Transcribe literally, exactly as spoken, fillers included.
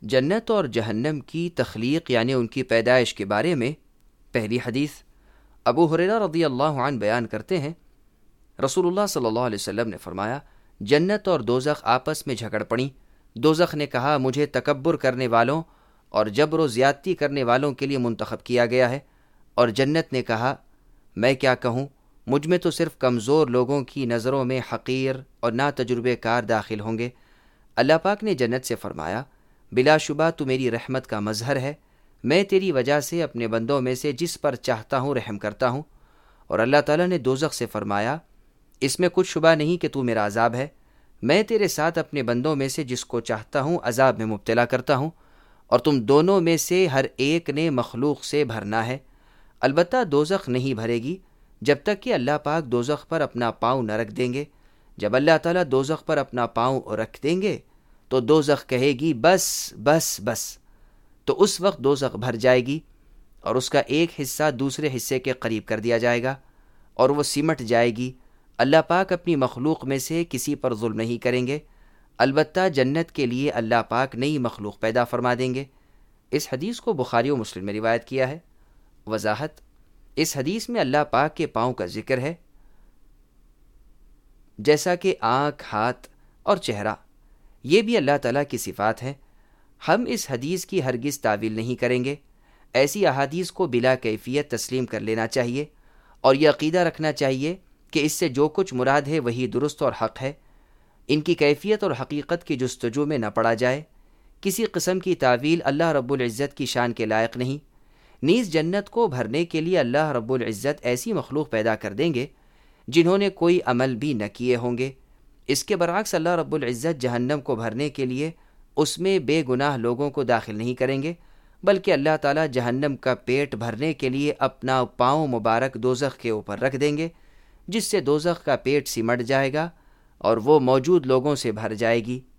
جنت اور جہنم کی تخلیق یعنی ان کی پیدائش کے بارے میں پہلی حدیث ابو ہریرہ رضی اللہ عنہ بیان کرتے ہیں، رسول اللہ صلی اللہ علیہ وسلم نے فرمایا، جنت اور دوزخ آپس میں جھگڑ پڑیں۔ دوزخ نے کہا، مجھے تکبر کرنے والوں اور جبر و زیادتی کرنے والوں کے لیے منتخب کیا گیا ہے، اور جنت نے کہا، میں کیا کہوں، مجھ میں تو صرف کمزور لوگوں کی نظروں میں حقیر اور نا تجربے کار داخل ہوں گے۔ اللہ پاک نے جنت سے فرمایا، بلا شبہ تو میری رحمت کا مظہر ہے، میں تیری وجہ سے اپنے بندوں میں سے جس پر چاہتا ہوں رحم کرتا ہوں۔ اور اللہ تعالیٰ نے دوزخ سے فرمایا، اس میں کچھ شبہ نہیں کہ تو میرا عذاب ہے، میں تیرے ساتھ اپنے بندوں میں سے جس کو چاہتا ہوں عذاب میں مبتلا کرتا ہوں، اور تم دونوں میں سے ہر ایک نے مخلوق سے بھرنا ہے۔ البتہ دوزخ نہیں بھرے گی جب تک کہ اللہ پاک دوزخ پر اپنا پاؤں نہ رکھ دیں گے۔ جب اللہ تعالیٰ دوزخ پر اپنا پاؤں رکھ دیں گے تو دوزخ کہے گی، بس بس بس، تو اس وقت دوزخ بھر جائے گی اور اس کا ایک حصہ دوسرے حصے کے قریب کر دیا جائے گا اور وہ سمٹ جائے گی۔ اللہ پاک اپنی مخلوق میں سے کسی پر ظلم نہیں کریں گے، البتہ جنت کے لیے اللہ پاک نئی مخلوق پیدا فرما دیں گے۔ اس حدیث کو بخاری و مسلم میں روایت کیا ہے۔ وضاحت: اس حدیث میں اللہ پاک کے پاؤں کا ذکر ہے، جیسا کہ آنکھ، ہاتھ اور چہرہ، یہ بھی اللہ تعالیٰ کی صفات ہیں۔ ہم اس حدیث کی ہرگز تعویل نہیں کریں گے۔ ایسی احادیث کو بلا کیفیت تسلیم کر لینا چاہیے اور یہ عقیدہ رکھنا چاہیے کہ اس سے جو کچھ مراد ہے وہی درست اور حق ہے۔ ان کی کیفیت اور حقیقت کی جستجو میں نہ پڑا جائے۔ کسی قسم کی تعویل اللہ رب العزت کی شان کے لائق نہیں۔ نیز جنت کو بھرنے کے لیے اللہ رب العزت ایسی مخلوق پیدا کر دیں گے جنہوں نے کوئی عمل بھی نہ کیے ہوں گے۔ اس کے برعکس اللہ رب العزت جہنم کو بھرنے کے لیے اس میں بے گناہ لوگوں کو داخل نہیں کریں گے، بلکہ اللہ تعالیٰ جہنم کا پیٹ بھرنے کے لیے اپنا پاؤں مبارک دوزخ کے اوپر رکھ دیں گے، جس سے دوزخ کا پیٹ سمٹ جائے گا اور وہ موجود لوگوں سے بھر جائے گی۔